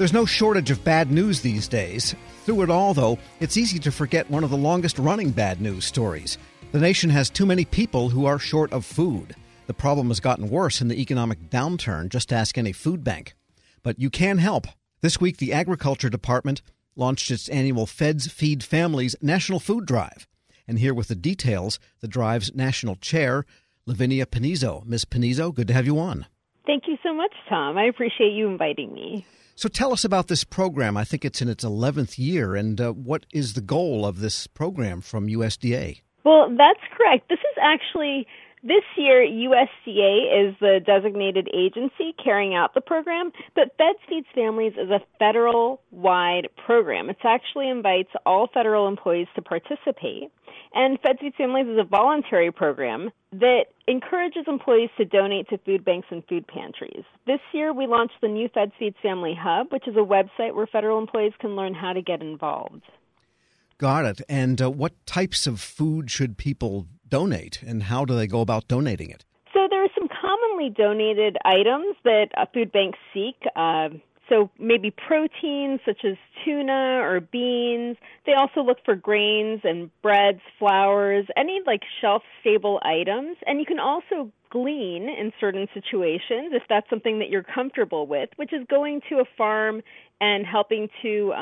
There's no shortage of bad news these days. Through it all, though, it's easy to forget one of the longest-running bad news stories. The nation has too many people who are short of food. The problem has gotten worse in the economic downturn. Just ask any food bank. But you can help. This week, the Agriculture Department launched its annual Feds Feed Families National Food Drive. And here with the details, the drive's national chair, Lavinia Panizo. Ms. Panizo, good to have you on. Thank you so much, Tom. I appreciate you inviting me. So tell us about this program. I think it's in its 11th year. And what is the goal of this program from USDA? Well, that's correct. This year, USDA is the designated agency carrying out the program, but Feds Feeds Families is a federal-wide program. It actually invites all federal employees to participate, and Feds Feeds Families is a voluntary program that encourages employees to donate to food banks and food pantries. This year, we launched the new Feds Feeds Family Hub, which is a website where federal employees can learn how to get involved. Got it. And what types of food should people donate, and how do they go about donating it? So there are some commonly donated items that food banks seek. So maybe proteins such as tuna or beans. They also look for grains and breads, flours, any shelf-stable items. And you can also glean in certain situations if that's something that you're comfortable with, which is going to a farm and helping to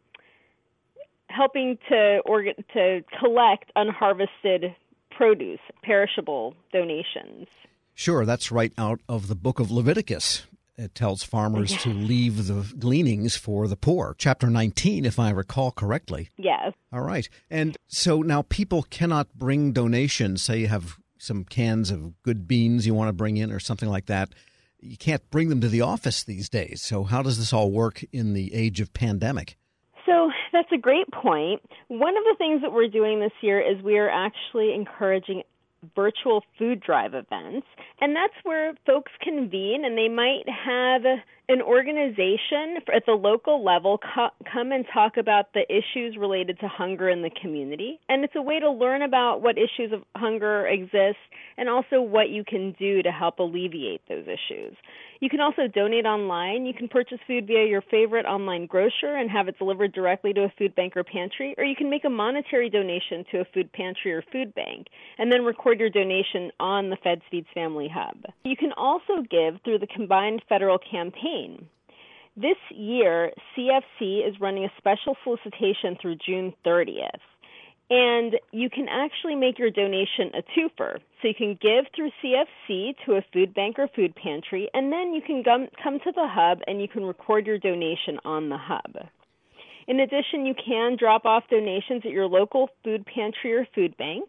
collect unharvested produce, perishable donations. Sure, that's right out of the book of Leviticus. It tells farmers to leave the gleanings for the poor. Chapter 19, if I recall correctly. Yes. All right. And so now people cannot bring donations. Say you have some cans of good beans you want to bring in or something like that. You can't bring them to the office these days. So how does this all work in the age of pandemic? So that's a great point. One of the things that we're doing this year is we are actually encouraging virtual food drive events, and that's where folks convene and they might have an organization at the local level come and talk about the issues related to hunger in the community. And it's a way to learn about what issues of hunger exist and also what you can do to help alleviate those issues. You can also donate online. You can purchase food via your favorite online grocer and have it delivered directly to a food bank or pantry, or you can make a monetary donation to a food pantry or food bank and then record your donation on the Feds Feeds Family Hub. You can also give through the combined federal campaign. This year, CFC is running a special solicitation through June 30th. And you can actually make your donation a twofer. So you can give through CFC to a food bank or food pantry, and then you can come to the hub and you can record your donation on the hub. In addition, you can drop off donations at your local food pantry or food bank.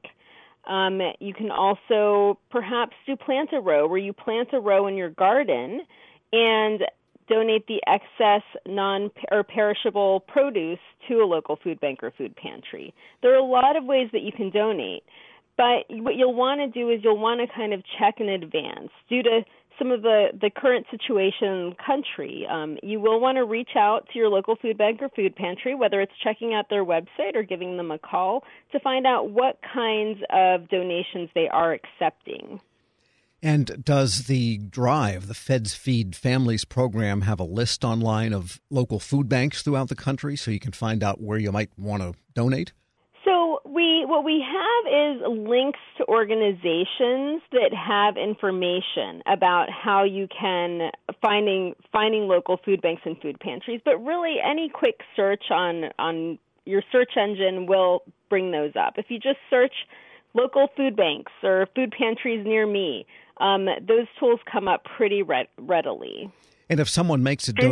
You can also perhaps do plant a row, where you plant a row in your garden and donate the excess perishable produce to a local food bank or food pantry. There are a lot of ways that you can donate, but what you'll want to do is you'll want to kind of check in advance. Due to some of the current situation in the country, you will want to reach out to your local food bank or food pantry, whether it's checking out their website or giving them a call, to find out what kinds of donations they are accepting. And does the drive, the Feds Feed Families program, have a list online of local food banks throughout the country so you can find out where you might want to donate? So what we have is links to organizations that have information about how you can finding local food banks and food pantries. But really, any quick search on your search engine will bring those up. If you just search local food banks or food pantries near me, those tools come up pretty readily. And if someone makes a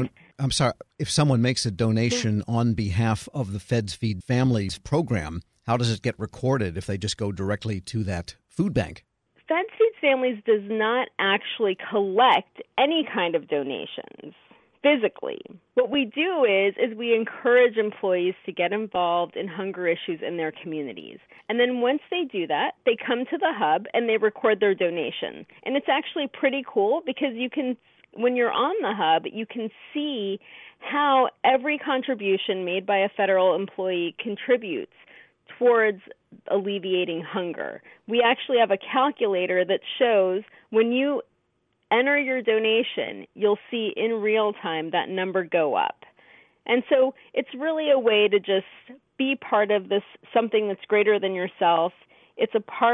donation on behalf of the Feds Feed Families program, how does it get recorded if they just go directly to that food bank? Feds Feed Families does not actually collect any kind of donations physically. What we do is we encourage employees to get involved in hunger issues in their communities. And then once they do that, they come to the hub and they record their donation. And it's actually pretty cool because when you're on the hub, you can see how every contribution made by a federal employee contributes towards alleviating hunger. We actually have a calculator that shows when you enter your donation, you'll see in real time that number go up. And so it's really a way to just be part of this, something that's greater than yourself. It's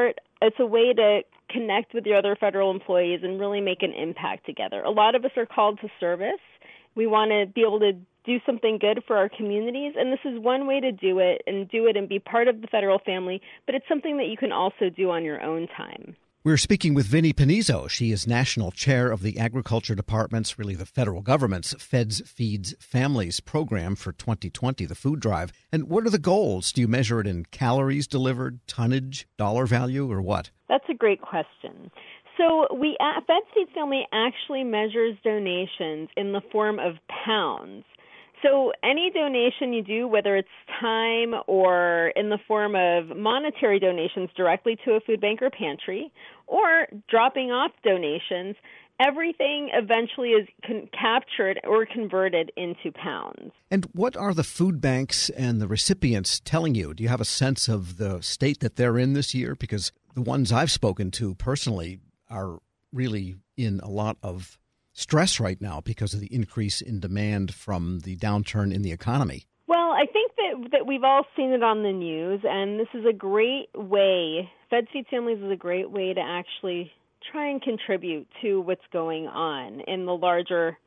a way to connect with your other federal employees and really make an impact together. A lot of us are called to service. We want to be able to do something good for our communities, and this is one way to do it and be part of the federal family, but it's something that you can also do on your own time. We're speaking with Vinnie Pennizzo. She is National Chair of the Agriculture Department's, really the federal government's, Feds Feeds Families program for 2020, the food drive. And what are the goals? Do you measure it in calories delivered, tonnage, dollar value, or what? That's a great question. So Feds Feeds Family actually measures donations in the form of pounds. So any donation you do, whether it's time or in the form of monetary donations directly to a food bank or pantry, or dropping off donations, everything eventually is captured or converted into pounds. And what are the food banks and the recipients telling you? Do you have a sense of the state that they're in this year? Because the ones I've spoken to personally are really in a lot of stress right now because of the increase in demand from the downturn in the economy. Well, I think that we've all seen it on the news, and this is a great way, Feds Feeds Families is a great way to actually try and contribute to what's going on in the larger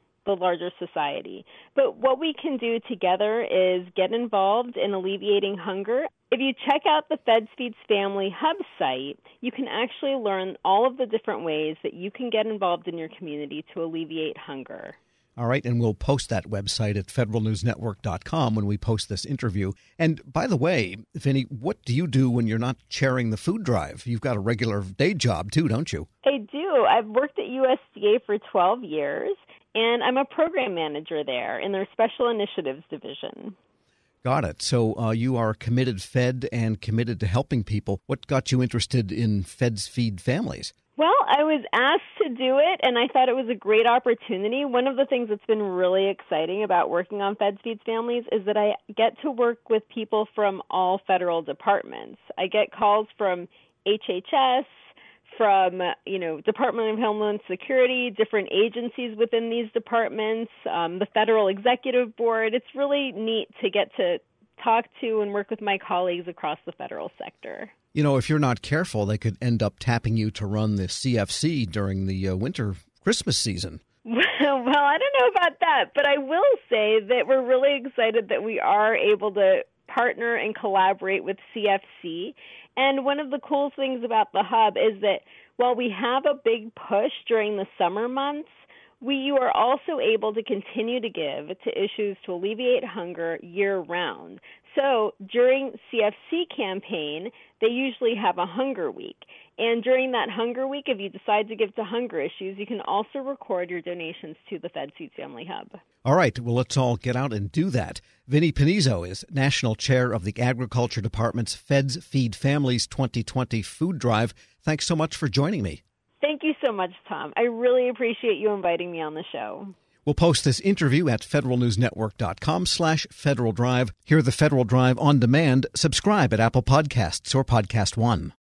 society. But what we can do together is get involved in alleviating hunger. If you check out the Feds Feeds Family Hub site, you can actually learn all of the different ways that you can get involved in your community to alleviate hunger. All right, and we'll post that website at federalnewsnetwork.com when we post this interview. And by the way, Vinnie, what do you do when you're not chairing the food drive? You've got a regular day job too, don't you? I do. I've worked at USDA for 12 years, and I'm a program manager there in their Special Initiatives Division. Got it. So you are committed Fed and committed to helping people. What got you interested in Feds Feed Families? Well, I was asked to do it, and I thought it was a great opportunity. One of the things that's been really exciting about working on Feds Feeds Families is that I get to work with people from all federal departments. I get calls from HHS, from, Department of Homeland Security, different agencies within these departments, the Federal Executive Board. It's really neat to get to talk to and work with my colleagues across the federal sector. You know, if you're not careful, they could end up tapping you to run the CFC during the winter Christmas season. Well, I don't know about that, but I will say that we're really excited that we are able to partner and collaborate with CFC. And one of the cool things about the Hub is that while we have a big push during the summer months, you are also able to continue to give to issues to alleviate hunger year-round. So during CFC campaign, they usually have a hunger week. And during that hunger week, if you decide to give to hunger issues, you can also record your donations to the Feds Feeds Family Hub. All right. Well, let's all get out and do that. Vinnie Pennizzo is National Chair of the Agriculture Department's Feds Feed Families 2020 Food Drive. Thanks so much for joining me. Thank you so much, Tom. I really appreciate you inviting me on the show. We'll post this interview at federalnewsnetwork.com/Federal Drive. Hear the Federal Drive on demand. Subscribe at Apple Podcasts or Podcast One.